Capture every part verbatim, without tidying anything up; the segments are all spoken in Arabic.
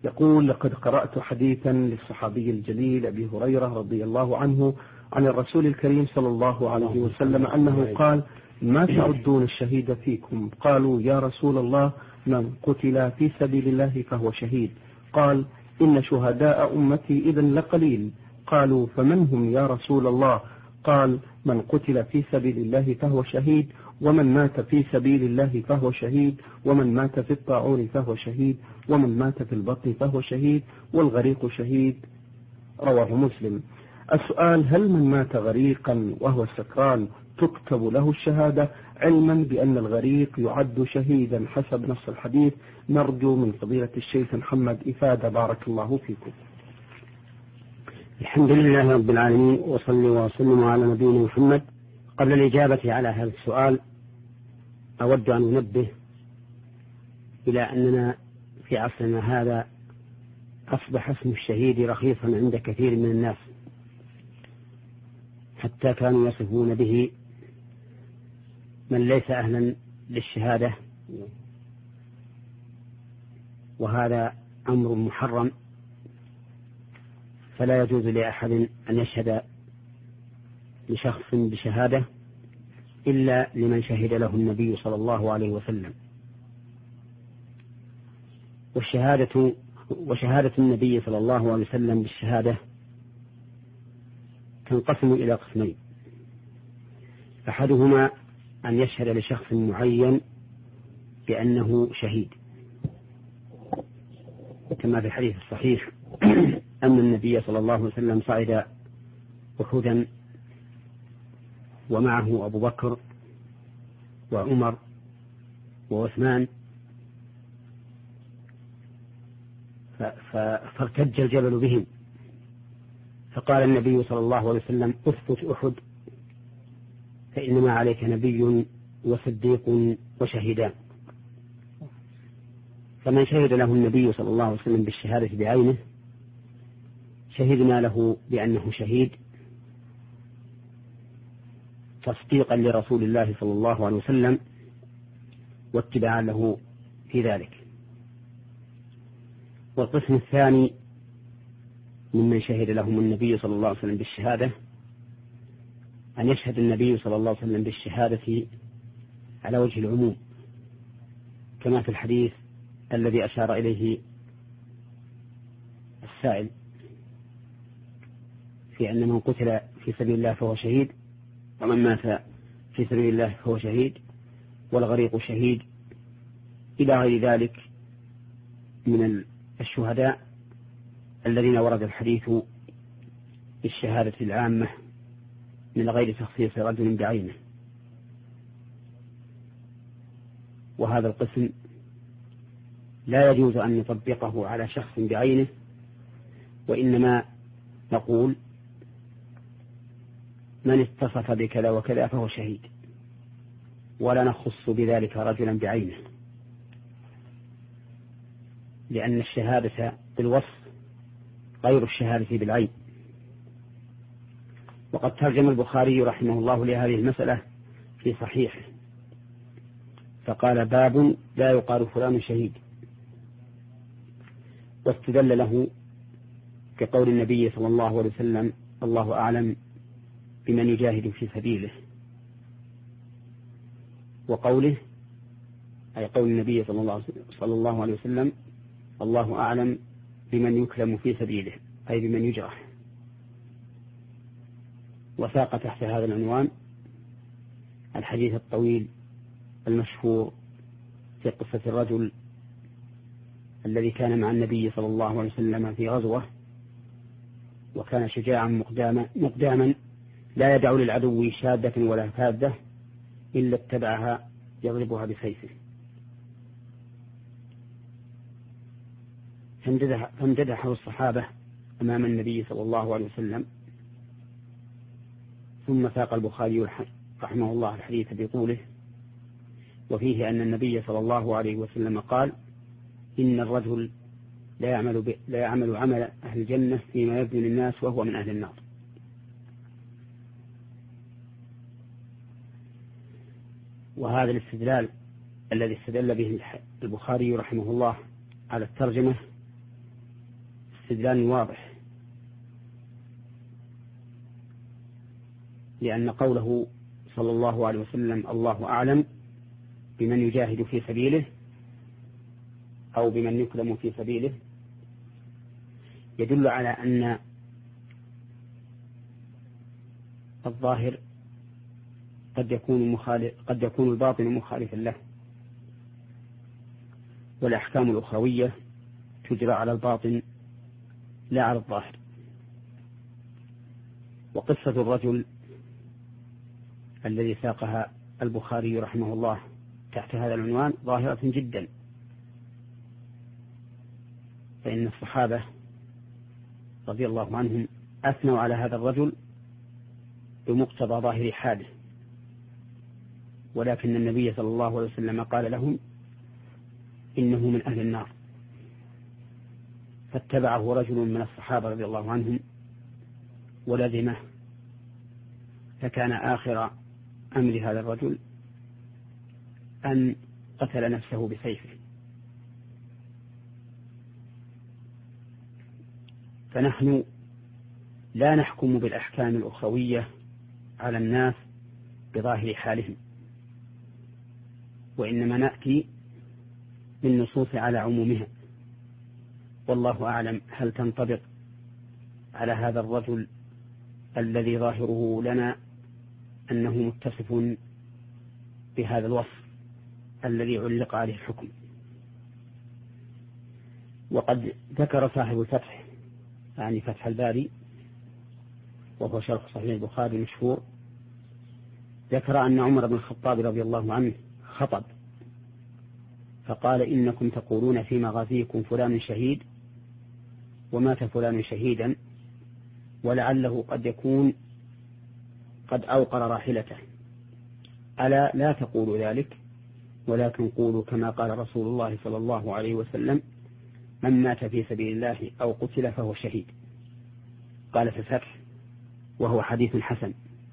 يقول: لقد قرأت حديثا للصحابي الجليل أبي هريرة رضي الله عنه عن الرسول الكريم صلى الله عليه وسلم أنه قال: ما تعدون الشهيد فيكم؟ قالوا: يا رسول الله، من قتل في سبيل الله فهو شهيد. قال: إن شهداء أمتي إذن لقليل. قالوا: فمن هم يا رسول الله؟ قال: من قتل في سبيل الله فهو شهيد، ومن مات في سبيل الله فهو شهيد، ومن مات في الطاعون فهو شهيد، ومن مات في البطن فهو شهيد، والغريق شهيد. رواه مسلم. السؤال: هل من مات غريقا وهو سكران تكتب له الشهادة، علما بأن الغريق يعد شهيدا حسب نص الحديث؟ نرجو من فضيلة الشيخ محمد إفادة، بارك الله فيكم. الحمد لله رب العالمين، وصلي وسلم على نبينا محمد. قبل الإجابة على هذا السؤال أود أن أنبه إلى أننا في عصرنا هذا أصبح اسم الشهيد رخيصا عند كثير من الناس، حتى كانوا يصفون به من ليس أهلا للشهادة، وهذا أمر محرم، فلا يجوز لأحد أن يشهد لشخص بشهادة إلا لمن شهد له النبي صلى الله عليه وسلم. والشهادة وشهادة النبي صلى الله عليه وسلم بالشهادة تنقسم إلى قسمين: أحدهما أن يشهد لشخص معين بأنه شهيد، كما في الحديث الصحيح أن النبي صلى الله عليه وسلم صعد أحدا ومعه أبو بكر وعمر وعثمان، فارتج الجبل بهم، فقال النبي صلى الله عليه وسلم: اثبت أحد فإنما عليك نبي وصديق وشهيدان. فمن شهد له النبي صلى الله عليه وسلم بالشهادة بعينه شهدنا له بأنه شهيد تصديقا لرسول الله صلى الله عليه وسلم واتباعا له في ذلك. والقسم الثاني ممن شهد لهم النبي صلى الله عليه وسلم بالشهادة أن يشهد النبي صلى الله عليه وسلم بالشهادة على وجه العموم، كما في الحديث الذي أشار إليه السائل في أن من قتل في سبيل الله فهو شهيد، ومن مات في سبيل الله فهو شهيد، والغريق شهيد، إلى غير ذلك من الشهداء الذين ورد الحديث بالشهادة العامة من غير تخصيص رجل بعينه. وهذا القسم لا يجوز أن نطبقه على شخص بعينه، وإنما نقول: من اتصف بكذا وكذا فهو شهيد، ولا نخص بذلك رجلا بعينه، لأن الشهادة بالوصف غير الشهادة بالعين. وقد ترجم البخاري رحمه الله لهذه المسألة في صحيحه فقال: باب لا يقال فلان شهيد، واستدل له كقول النبي صلى الله عليه وسلم: الله أعلم بمن يجاهد في سبيله، وقوله أي قول النبي صلى الله عليه وسلم: الله أعلم بمن يكلم في سبيله، أي بمن يجرح. وساق تحت هذا العنوان الحديث الطويل المشهور في قصة الرجل الذي كان مع النبي صلى الله عليه وسلم في غزوة، وكان شجاعا مقداما, مقداما لا يدع للعدو شادة ولا فاذة إلا اتبعها يضربها بسيفه، فامتدحه الصحابة أمام النبي صلى الله عليه وسلم. ثم ساق البخاري رحمه الله الحديث بقوله: وفيه أن النبي صلى الله عليه وسلم قال: إن الرجل لا يعمل, ب... لا يعمل عمل أهل الجنة فيما يبدو للناس وهو من أهل النار. وهذا الاستدلال الذي استدل به البخاري رحمه الله على الترجمة استدلال واضح، لأن قوله صلى الله عليه وسلم الله أعلم بمن يجاهد في سبيله أو بمن يكلم في سبيله يدل على أن الظاهر قد يكون مخالف قد يكون الباطن مخالفا له، والأحكام الأخروية تجرى على الباطن لا على الظاهر. وقصة الرجل الذي ساقها البخاري رحمه الله تحت هذا العنوان ظاهرة جدا، فإن الصحابة رضي الله عنهم أثنوا على هذا الرجل بمقتضى ظاهر حاله، ولكن النبي صلى الله عليه وسلم قال لهم إنه من أهل النار، فاتبعه رجل من الصحابة رضي الله عنهم ولزمه، فكان آخر أمر هذا الرجل أن قتل نفسه بسيفه. فنحن لا نحكم بالأحكام الأخروية على الناس بظاهر حالهم، وإنما نأتي بالنصوص على عمومها، والله أعلم هل تنطبق على هذا الرجل الذي ظاهره لنا أنه متصف بهذا الوصف الذي علق عليه الحكم. وقد ذكر صاحب الفتح يعني فتح الباري وهو شرح صحيح البخاري مشهور، ذكر أن عمر بن الخطاب رضي الله عنه خطب فقال إنكم تقولون في مغازيكم فلان شهيد ومات فلان شهيدا، ولعله قد يكون قد أوقر راحلته، ألا لا تقولوا ذلك، ولكن قولوا كما قال رسول الله صلى الله عليه وسلم من مات في سبيل الله أو قتل فهو شهيد. قال في الفتح وهو حديث حسن.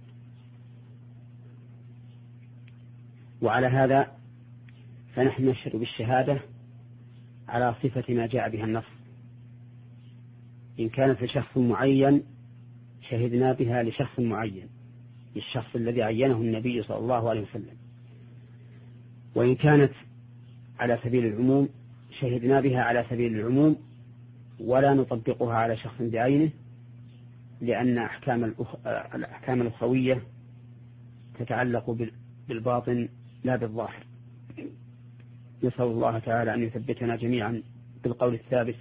وعلى هذا فنحن نشهد بالشهادة على صفة ما جاء بها النص، إن كانت لشخص معين شهدنا بها لشخص معين، للشخص الذي عينه النبي صلى الله عليه وسلم، وإن كانت على سبيل العموم شهدنا بها على سبيل العموم ولا نطبقها على شخص بعينه، لأن أحكام الأخ... الأحكام الأخوية تتعلق بالباطن لا بالظاهر. نسأل الله تعالى أن يثبتنا جميعا بالقول الثابت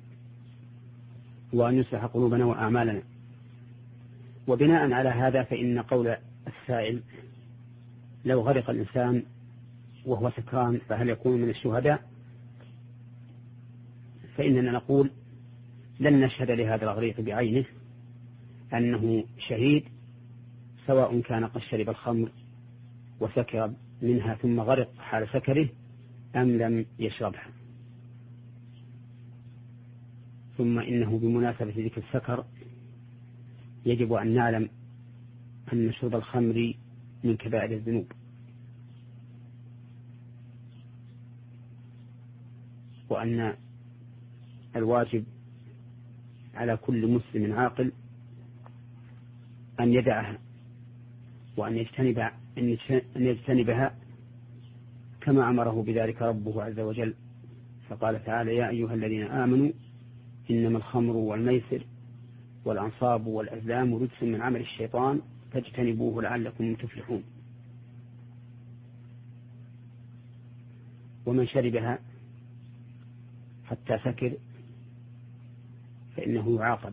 وأن يصلح قلوبنا وأعمالنا. وبناء على هذا فإن قول السائل لو غرق الإنسان وهو سكران فهل يكون من الشهداء، فإننا نقول لن نشهد لهذا الغريق بعينه أنه شهيد، سواء كان قد شرب الخمر وسكر منها ثم غرق حال سكره أم لم يشربها. ثم إنه بمناسبة ذكر السكر يجب أن نعلم أن شرب الخمر من كبائر الذنوب، وأن الواجب على كل مسلم عاقل أن يدعها وأن يجتنب أن يجتنبها كما أمره بذلك ربه عز وجل، فقال تعالى يا أيها الذين آمنوا إنما الخمر والميسر والأنصاب والأزلام رجس من عمل الشيطان فاجتنبوه لعلكم تفلحون. ومن شربها حتى سكر فإنه يعاقب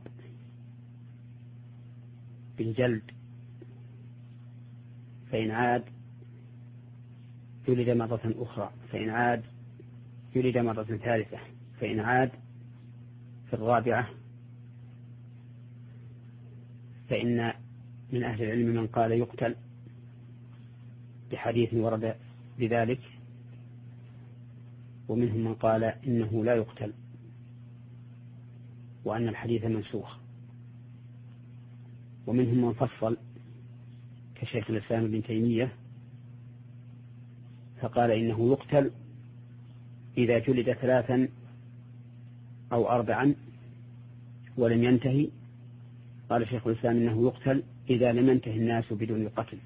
بالجلد، فإن عاد يولد مرة أخرى، فإن عاد يولد مرة ثالثة، فإن عاد في الرابعة فإن من أهل العلم من قال يقتل بحديث ورد بذلك، ومنهم من قال إنه لا يقتل وأن الحديث منسوخ، ومنهم من فصل كشيخ الإسلام ابن تيمية فقال إنه يقتل إذا جلد ثلاثا أو أربعا ولم ينتهي قال شيخ الإسلام إنه يقتل إذا لم ينتهي الناس بدون القتل،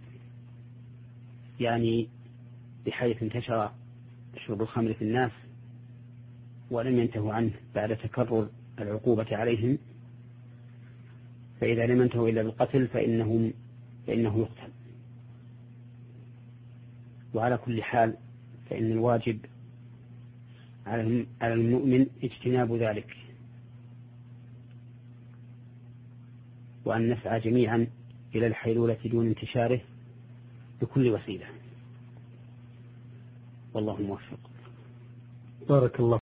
يعني بحيث انتشر شرب الخمر في الناس ولم ينتهوا عنه بعد تكرر العقوبة عليهم، فإذا لم ينتهوا إلا بالقتل فإنهم فإنه يقتل. وعلى كل حال فإن الواجب على المؤمن اجتناب ذلك، وأن نسعى جميعا إلى الحيلولة دون انتشاره بكل وسيلة، والله موفق. بارك الله